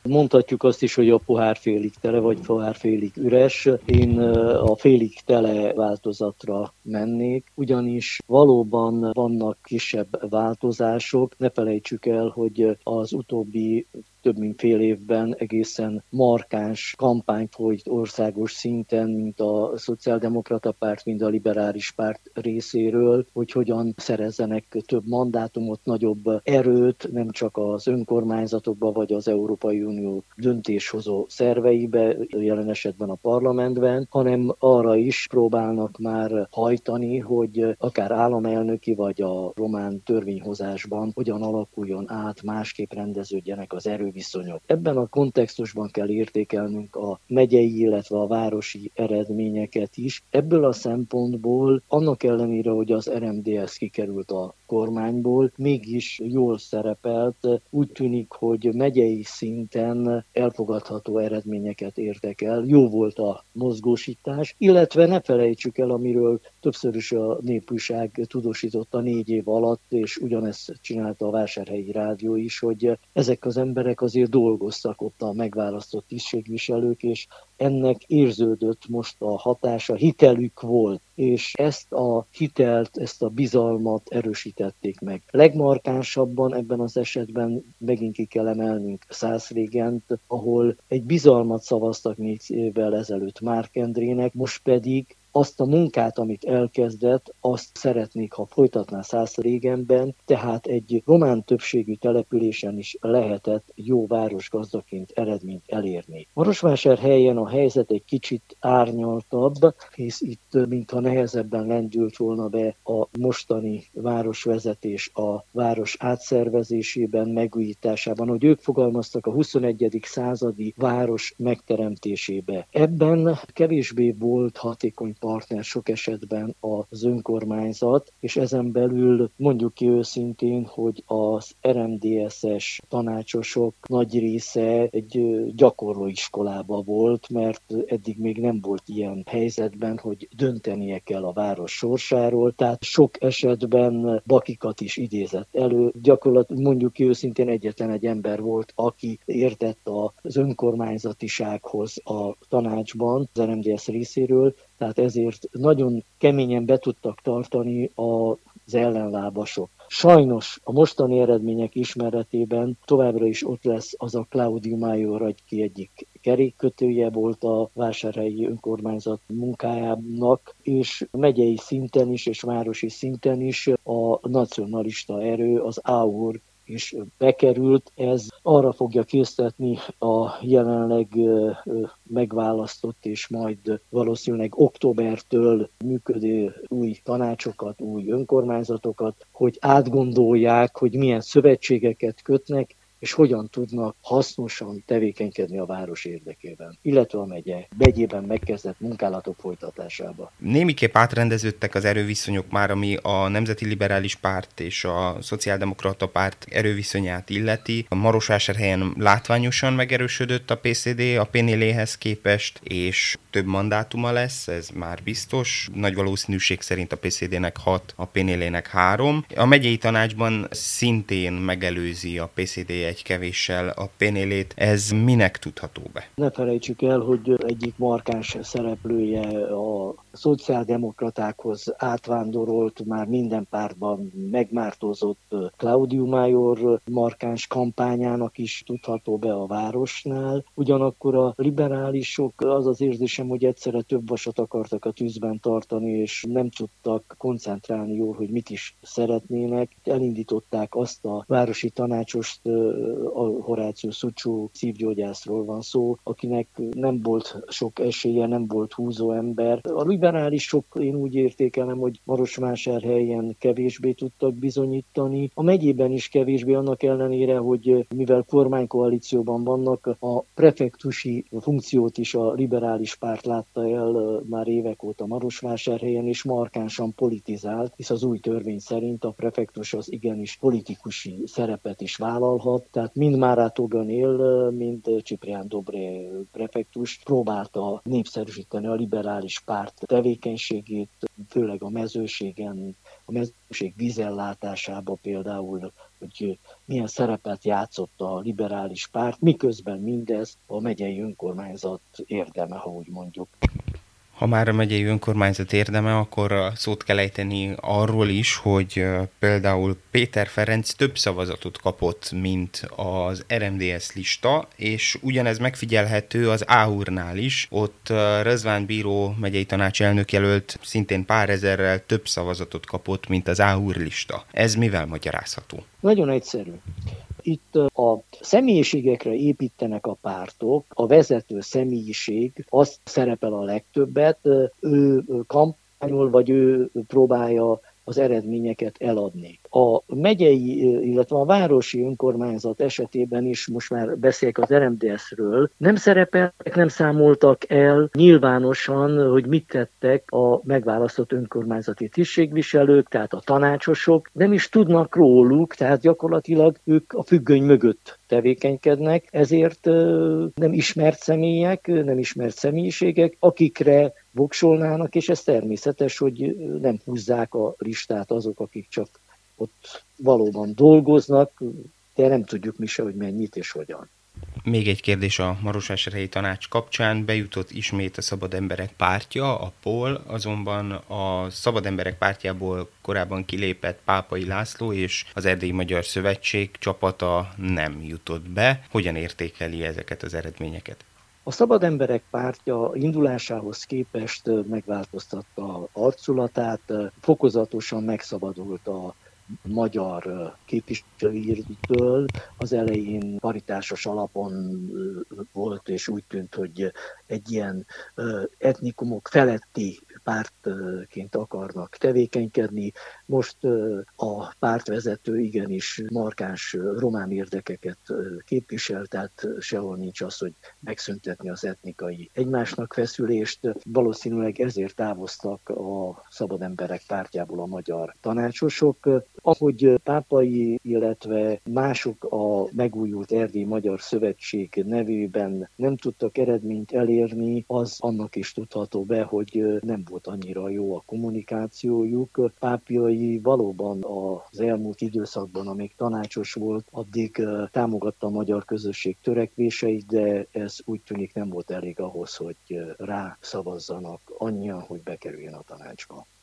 Mondhatjuk azt is, hogy a pohár félig tele, vagy pohár félig üres. Én a félig tele változatra mennék, ugyanis valóban vannak kisebb változások. Ne felejtsük el, hogy az utóbbi több mint fél évben egészen markáns kampány folyt országos szinten, mint a Szociáldemokrata Párt, mind a Liberális Párt részéről, hogy hogyan szerezzenek több mandátumot, nagyobb erőt, nem csak az önkormányzatokba, vagy az Európai Unió döntéshozó szerveibe, jelen esetben a parlamentben, hanem arra is próbálnak már hajtani, hogy akár államelnöki, vagy a román törvényhozásban hogyan alakuljon át, másképp rendeződjenek az erőviszonyok. Ebben a kontextusban kell értékelnünk a megyei, illetve a városi eredményeket is. Ebből a szempontból, annak ellenére, hogy az RMDSZ kikerült a kormányból, mégis jól szerepelt. Úgy tűnik, hogy megyei szinten elfogadható eredményeket értek el. Jó volt a mozgósítás, illetve ne felejtsük el, amiről többször is a népújság tudósította 4 év alatt, és ugyanezt csinálta a Vásárhelyi Rádió is, hogy ezek az emberek azért dolgoztak ott, a megválasztott tisztségviselők, és ennek érződött most a hatása, hitelük volt, és ezt a hitelt, ezt a bizalmat erősítették meg. Legmarkánsabban ebben az esetben megint ki kell emelnünk Szászrégent, ahol egy bizalmat szavaztak 4 évvel ezelőtt Márk Endrének, most pedig azt a munkát, amit elkezdett, azt szeretnék, ha folytatná Szászrégenben, tehát egy román többségű településen is lehetett jó városgazdaként eredményt elérni. Marosvásárhelyen a helyzet egy kicsit árnyaltabb, hisz itt mintha nehezebben lendült volna be a mostani városvezetés a város átszervezésében, megújításában, hogy ők fogalmaztak, a 21. századi város megteremtésébe. Ebben kevésbé volt hatékony partner sok esetben az önkormányzat, és ezen belül mondjuk ki őszintén, hogy az RMDSZ-es tanácsosok nagy része egy gyakorlóiskolába volt, mert eddig még nem volt ilyen helyzetben, hogy döntenie kell a város sorsáról, tehát sok esetben bakikat is idézett elő. Gyakorlatilag mondjuk ki őszintén egyetlen egy ember volt, aki értett az önkormányzatisághoz a tanácsban, az RMDSZ részéről, tehát ezért nagyon keményen be tudtak tartani az ellenlábasok. Sajnos a mostani eredmények ismeretében továbbra is ott lesz az a Claudio Major, aki egyik kerékkötője volt a vásárhelyi önkormányzat munkájának, és megyei szinten is, és városi szinten is a nacionalista erő, az AUR is bekerült. Ez arra fogja késztetni a jelenleg megválasztott és majd valószínűleg októbertől működő új tanácsokat, új önkormányzatokat, hogy átgondolják, hogy milyen szövetségeket kötnek, és hogyan tudnak hasznosan tevékenykedni a város érdekében, illetve a megyében megkezdett munkálatok folytatásába. Némiképp átrendeződtek az erőviszonyok már, ami a Nemzeti Liberális Párt és a Szociáldemokrata Párt erőviszonyát illeti. A Marosvásárhelyen látványosan megerősödött a PSZD a PNL-hez képest, és több mandátuma lesz, ez már biztos. Nagy valószínűség szerint a PSZD-nek 6, a PNL-nek 3. A megyei tanácsban szintén megelőzi a PSZD egy kevéssel a PNL-ét. Ez minek tudható be? Ne felejtsük el, hogy egyik markáns szereplője a szociáldemokratákhoz átvándorolt, már minden pártban megmártózott Claudio Major markáns kampányának is tudható be a városnál. Ugyanakkor a liberálisok, az az érzésem, hogy egyszerre több vasat akartak a tűzben tartani, és nem tudtak koncentrálni jól, hogy mit is szeretnének. Elindították azt a városi tanácsost, a Horácio Szucsó szívgyógyászról van szó, akinek nem volt sok esélye, nem volt húzó ember. A liberálisok, én úgy értékelem, hogy Marosvásárhelyen kevésbé tudtak bizonyítani. A megyében is kevésbé, annak ellenére, hogy mivel kormánykoalícióban vannak, a prefektusi funkciót is a liberális párt látta el már évek óta Marosvásárhelyen, és markánsan politizált, hisz az új törvény szerint a prefektus az igenis politikusi szerepet is vállalhat, tehát mind Márátó Ganél, mind Ciprián Dobré prefektus próbálta népszerűsíteni a liberális párt tevékenységét, főleg a mezőségen, a mezőség vízellátásába például hogy milyen szerepet játszott a liberális párt, miközben mindez a megyei önkormányzat érdeme, ha úgy mondjuk. Ha már a megyei önkormányzat érdeme, akkor szót kell ejteni arról is, hogy például Péter Ferenc több szavazatot kapott, mint az RMDS lista, és ugyanez megfigyelhető az Áurnál is. Ott Röszván Bíró megyei tanácselnök jelölt szintén pár ezerrel több szavazatot kapott, mint az Áur lista. Ez mivel magyarázható? Nagyon egyszerű. Itt a személyiségekre építenek a pártok, a vezető személyiség, az szerepel a legtöbbet, ő kampányol, vagy ő próbálja az eredményeket eladni. A megyei, illetve a városi önkormányzat esetében is, most már beszélek az RMDS-ről, nem szerepeltek, nem számoltak el nyilvánosan, hogy mit tettek a megválasztott önkormányzati tisztségviselők, tehát a tanácsosok, nem is tudnak róluk, tehát gyakorlatilag ők a függöny mögött tevékenykednek, ezért nem ismert személyek, nem ismert személyiségek, akikre voksolnának, és ez természetes, hogy nem húzzák a listát azok, akik csak ott valóban dolgoznak, de nem tudjuk mi se, hogy mennyit és hogyan. Még egy kérdés a Marosvásárhelyi Tanács kapcsán. Bejutott ismét a Szabad Emberek Pártja, a POL, azonban a Szabad Emberek Pártjából korábban kilépett Pápai László és az Erdélyi Magyar Szövetség csapata nem jutott be. Hogyan értékeli ezeket az eredményeket? A Szabad Emberek Pártja indulásához képest megváltoztatta arculatát, fokozatosan megszabadult a magyar képviselőitől. Az elején paritásos alapon volt, és úgy tűnt, hogy egy ilyen etnikumok feletti pártként akarnak tevékenykedni. Most a pártvezető igenis markáns román érdekeket képvisel, tehát sehol nincs az, hogy megszüntetni az etnikai egymásnak feszülést. Valószínűleg ezért távoztak a Szabad Emberek Pártjából a magyar tanácsosok. Ahogy Pápai, illetve mások a megújult Erdélyi Magyar Szövetség nevében nem tudtak eredményt elérni, az annak is tudható be, hogy nem volt annyira jó a kommunikációjuk. Pápai valóban az elmúlt időszakban, amíg tanácsos volt, addig támogatta a magyar közösség törekvéseit, de ez úgy tűnik nem volt elég ahhoz, hogy rá szavazzanak annyian, hogy bekerüljön a tanácsba.